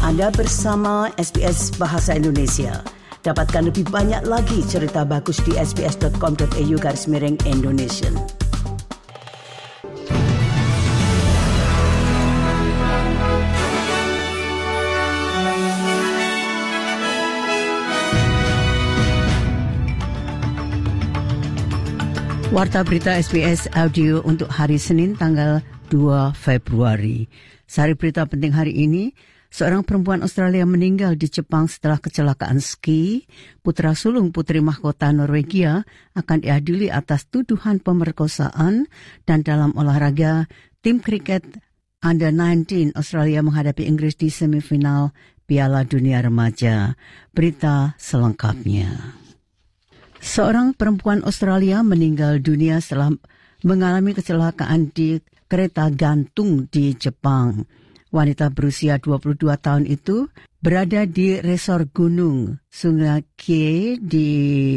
Anda bersama SBS Bahasa Indonesia. Dapatkan lebih banyak lagi cerita bagus di sbs.com.au/Indonesian. Warta berita SBS Audio untuk hari Senin tanggal 2 Februari. Sari berita penting hari ini, seorang perempuan Australia meninggal di Jepang setelah kecelakaan ski. Putra sulung putri mahkota Norwegia akan diadili atas tuduhan pemerkosaan. Dan dalam olahraga, tim kriket Under-19 Australia menghadapi Inggris di semifinal Piala Dunia Remaja. Berita selengkapnya. Seorang perempuan Australia meninggal dunia setelah mengalami kecelakaan di kereta gantung di Jepang. Wanita berusia 22 tahun itu berada di resort gunung Sungakie di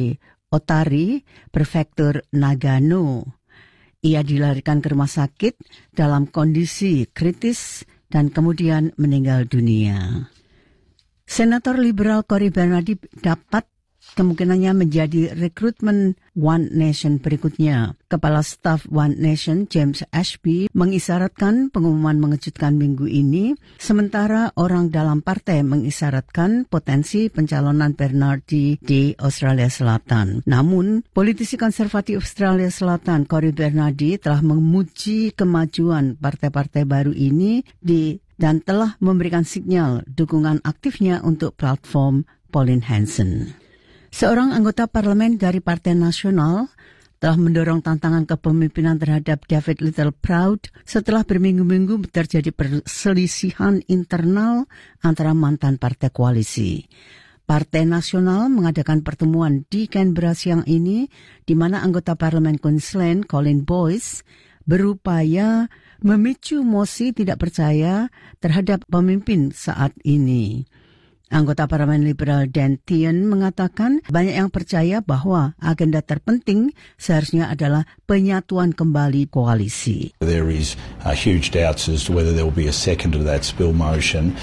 Otari, prefektur Nagano. Ia dilarikan ke rumah sakit dalam kondisi kritis dan kemudian meninggal dunia. Senator liberal Cory Bernardi dapat kemungkinannya menjadi rekrutmen One Nation berikutnya. Kepala staf One Nation James Ashby mengisyaratkan pengumuman mengejutkan minggu ini, sementara orang dalam partai mengisyaratkan potensi pencalonan Bernardi di Australia Selatan. Namun, politisi konservatif Australia Selatan Cory Bernardi telah memuji kemajuan partai-partai baru ini dan telah memberikan sinyal dukungan aktifnya untuk platform Pauline Hanson. Seorang anggota parlemen dari Partai Nasional telah mendorong tantangan kepemimpinan terhadap David Littleproud setelah berminggu-minggu terjadi perselisihan internal antara mantan partai koalisi. Partai Nasional mengadakan pertemuan di Canberra siang ini, di mana anggota parlemen Queensland Colin Boyce berupaya memicu mosi tidak percaya terhadap pemimpin saat ini. Anggota Parlemen Liberal Dan Tehan mengatakan banyak yang percaya bahwa agenda terpenting seharusnya adalah penyatuan kembali koalisi. There is huge doubts as to whether there will be a second to that spill motion.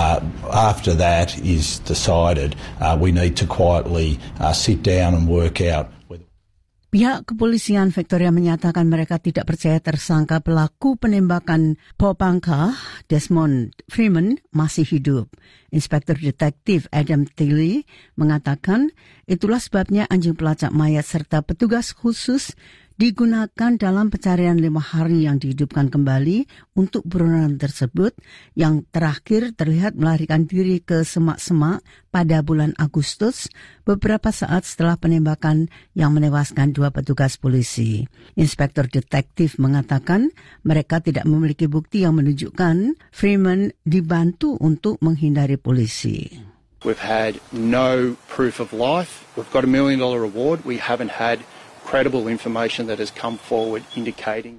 After that is decided, we need to quietly sit down and work out. Pihak kepolisian Victoria menyatakan mereka tidak percaya tersangka pelaku penembakan Popangka, Desmond Freeman, masih hidup. Inspektur Detektif Adam Tilley mengatakan itulah sebabnya anjing pelacak mayat serta petugas khusus digunakan dalam pencarian 5 hari yang dihidupkan kembali untuk buronan tersebut yang terakhir terlihat melarikan diri ke semak-semak pada bulan Agustus beberapa saat setelah penembakan yang menewaskan 2 petugas polisi. Inspektur Detektif mengatakan mereka tidak memiliki bukti yang menunjukkan Freeman dibantu untuk menghindari polisi. We've had no proof of life. We've got $1 million award. We haven't had credible information that has come forward indicating.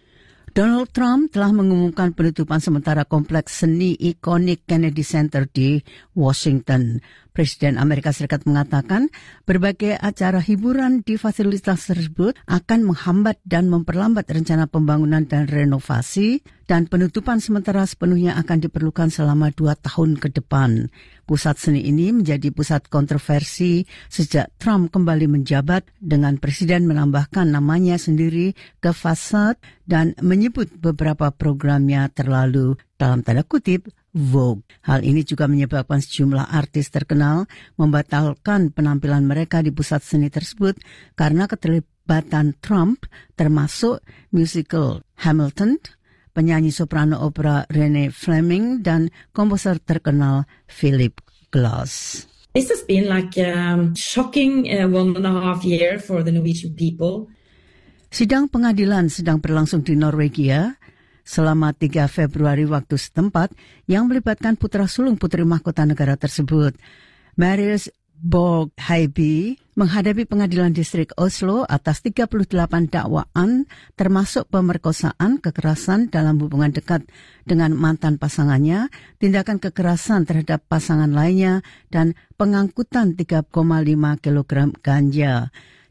Donald Trump telah mengumumkan penutupan sementara kompleks seni ikonik Kennedy Center di Washington. Presiden Amerika Serikat mengatakan berbagai acara hiburan di fasilitas tersebut akan menghambat dan memperlambat rencana pembangunan dan renovasi, dan penutupan sementara sepenuhnya akan diperlukan selama 2 tahun ke depan. Pusat seni ini menjadi pusat kontroversi sejak Trump kembali menjabat, dengan presiden menambahkan namanya sendiri ke fasad dan menyebut beberapa programnya terlalu, dalam tanda kutip, Vogue. Hal ini juga menyebabkan sejumlah artis terkenal membatalkan penampilan mereka di pusat seni tersebut karena keterlibatan Trump, termasuk musical Hamilton, penyanyi soprano opera Renee Fleming, dan komposer terkenal Philip Glass. This has been like shocking 1.5 year for the Norwegian people. Sidang pengadilan sedang berlangsung di Norwegia selama 3 Februari waktu setempat yang melibatkan putra sulung putri mahkota negara tersebut. Marius Borg Heiby menghadapi pengadilan distrik Oslo atas 38 dakwaan termasuk pemerkosaan, kekerasan dalam hubungan dekat dengan mantan pasangannya, tindakan kekerasan terhadap pasangan lainnya, dan pengangkutan 3,5 kilogram ganja.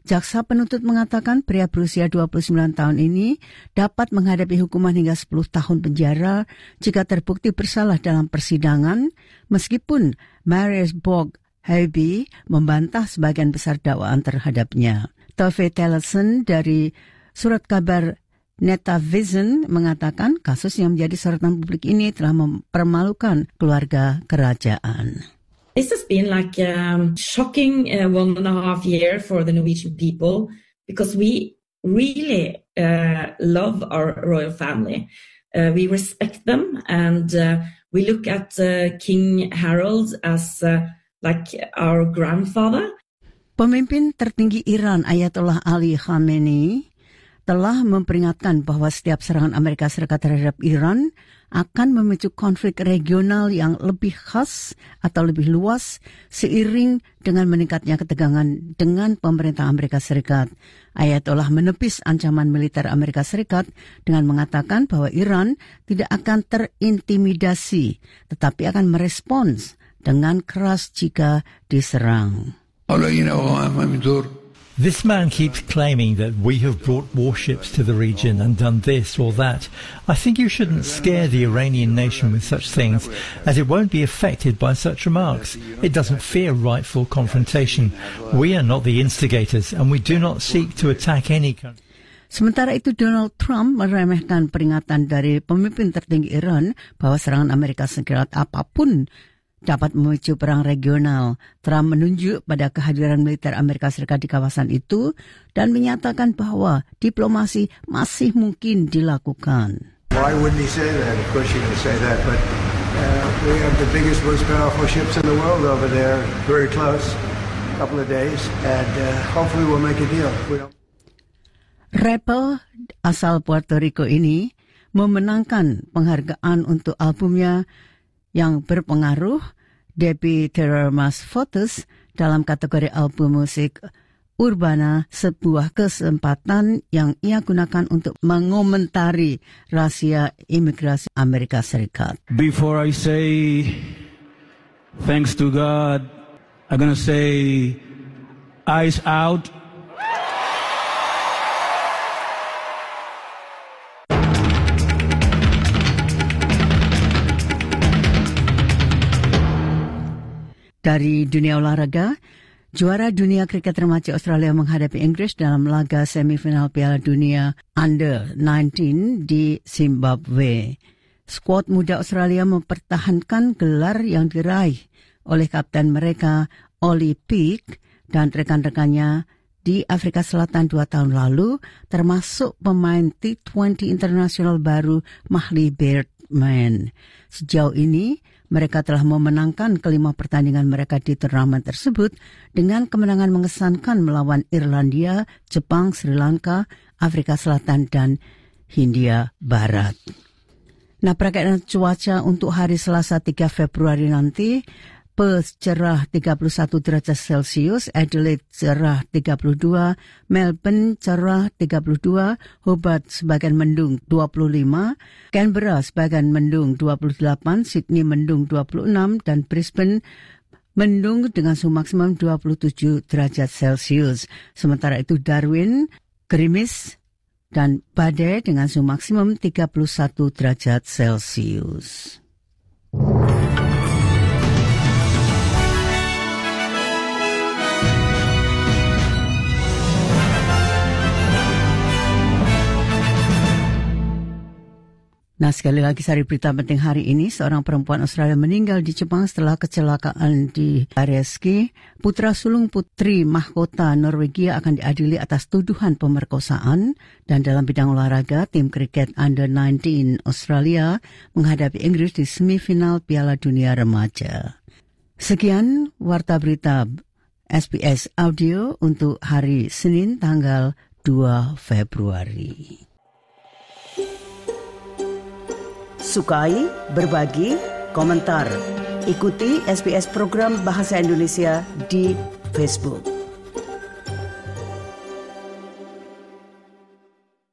Jaksa penuntut mengatakan pria berusia 29 tahun ini dapat menghadapi hukuman hingga 10 tahun penjara jika terbukti bersalah dalam persidangan, meskipun Marius Borg Heby membantah sebagian besar dakwaan terhadapnya. Tove Tellefsen dari surat kabar Netavision mengatakan kasus yang menjadi sorotan publik ini telah mempermalukan keluarga kerajaan. This has been like a shocking 1.5 year for the Norwegian people because we really love our royal family. We respect them and we look at King Harold as like our grandfather. Pemimpin tertinggi Iran Ayatollah Ali Khamenei telah memperingatkan bahwa setiap serangan Amerika Serikat terhadap Iran akan memicu konflik regional yang lebih khas atau lebih luas seiring dengan meningkatnya ketegangan dengan pemerintah Amerika Serikat. Ayatollah menepis ancaman militer Amerika Serikat dengan mengatakan bahwa Iran tidak akan terintimidasi, tetapi akan merespons dengan keras jika diserang. This man keeps claiming that we have brought warships to the region and done this or that. I think you shouldn't scare the Iranian nation with such things, as it won't be affected by such remarks. It doesn't fear rightful confrontation. We are not the instigators, and we do not seek to attack any country. Sementara itu, Donald Trump meremehkan peringatan dari pemimpin tertinggi Iran bahwa serangan Amerika Serikat apapun dapat memicu perang regional. Trump menunjuk pada kehadiran militer Amerika Serikat di kawasan itu dan menyatakan bahwa diplomasi masih mungkin dilakukan. Why wouldn't he say that? Of course he can say that, but we have the biggest, most powerful ships in the world over there, very close, a couple of days, and hopefully we'll make a deal. Rapper asal Puerto Rico ini memenangkan penghargaan untuk albumnya yang berpengaruh, Debbie Terror Mas Photos, dalam kategori album musik urbana, sebuah kesempatan yang ia gunakan untuk mengomentari rahasia imigrasi Amerika Serikat. Before I say thanks to God, I'm gonna say eyes out. Dari dunia olahraga, juara dunia kriket remaja Australia menghadapi Inggris dalam laga semifinal Piala Dunia Under-19 di Zimbabwe. Skuad muda Australia mempertahankan gelar yang diraih oleh kapten mereka Ollie Peake dan rekan-rekannya di Afrika Selatan 2 tahun lalu, termasuk pemain T20 internasional baru Mahli Birdman. Sejauh ini, mereka telah memenangkan kelima pertandingan mereka di turnamen tersebut dengan kemenangan mengesankan melawan Irlandia, Jepang, Sri Lanka, Afrika Selatan, dan Hindia Barat. Nah, perakiraan cuaca untuk hari Selasa 3 Februari nanti, Perth cerah 31 derajat Celcius, Adelaide cerah 32, Melbourne cerah 32, Hobart sebagian mendung 25, Canberra sebagian mendung 28, Sydney mendung 26, dan Brisbane mendung dengan suhu maksimum 27 derajat Celcius. Sementara itu Darwin gerimis dan badai dengan suhu maksimum 31 derajat Celcius. Nah, sekali lagi sari berita penting hari ini, seorang perempuan Australia meninggal di Jepang setelah kecelakaan di Ariski. Putra sulung putri mahkota Norwegia akan diadili atas tuduhan pemerkosaan. Dan dalam bidang olahraga, tim kriket Under-19 Australia menghadapi Inggris di semifinal Piala Dunia Remaja. Sekian Warta Berita SBS Audio untuk hari Senin tanggal 2 Februari. Sukai, berbagi, komentar. Ikuti SBS program Bahasa Indonesia di Facebook.